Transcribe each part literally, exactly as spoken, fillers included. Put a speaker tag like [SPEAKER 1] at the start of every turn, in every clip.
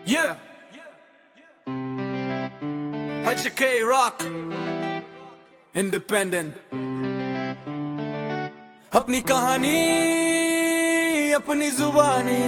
[SPEAKER 1] Yeah. H K Rock Independent. अपनी कहानी अपनी जुबानी।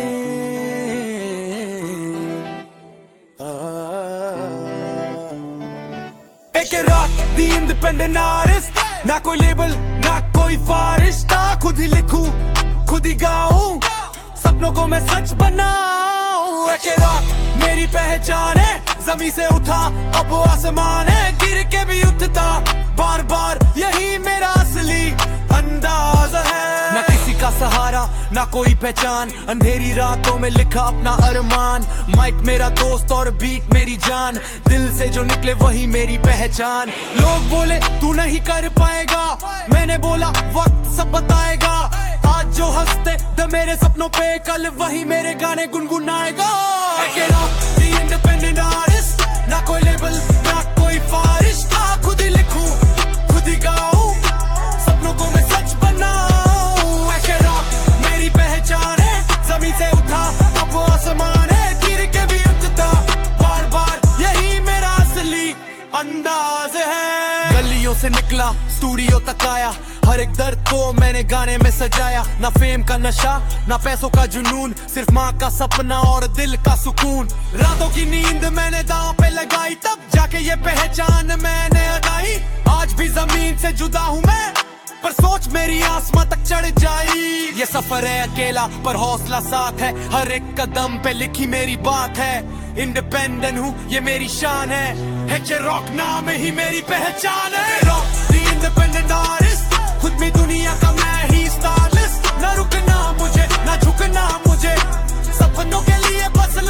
[SPEAKER 1] एक रॉक दी इंडिपेंडेंट आर्टिस्ट, ना कोई लेबल ना कोई फारिश्ता। खुद ही लिखूं खुद ही गाऊं, सपनों को मैं सच बनाऊं। एक रॉक मेरी पहचान है, जमीन से उठा अब वो आसमान है। गिर के भी उठता बार बार, यही मेरा असली अंदाज है। ना किसी का सहारा ना कोई पहचान, अंधेरी रातों में लिखा अपना अरमान। माइक मेरा दोस्त और बीट मेरी जान, दिल से जो निकले वही मेरी पहचान। लोग बोले तू नहीं कर पाएगा, मैंने बोला वक्त सब बताएगा। आज जो हंसते द मेरे सपनों पे, कल वही मेरे गाने गुनगुनाएगा। इंडिपेंडेंट आर्टिस्ट, ना कोई लेबल ना कोई फारिश्ता। खुद ही लिखूं खुद ही गाऊं, सपनों को मैं सच बनाऊं। ऐसे रॉक मेरी पहचान है, जमीन से उठा अब वो आसमान है। गिर के भी उठता बार बार, यही मेरा असली अंदाज है। गलियों से निकला स्टूडियो तक आया, हर एक दर्द को मैंने गाने में सजाया। ना फेम का नशा ना पैसों का जुनून, सिर्फ माँ का सपना और दिल का सुकून। रातों की नींद मैंने दांव पे लगाई, तब जाके ये पहचान मैंने अदाई। आज भी जमीन से जुदा हूँ मैं, पर सोच मेरी आसमां तक चढ़ जाई। ये सफर है अकेला पर हौसला साथ है, हर एक कदम पे लिखी मेरी बात है। इंडिपेंडेंट हूँ ये मेरी शान है, एच रॉक नाम ही मेरी पहचान है। रॉक द इंडिपेंडेंट आर्टिस्ट, खुद में दुनिया का मैं ही स्टारलिस्ट। ना रुकना मुझे ना झुकना मुझे, सपनों के लिए बस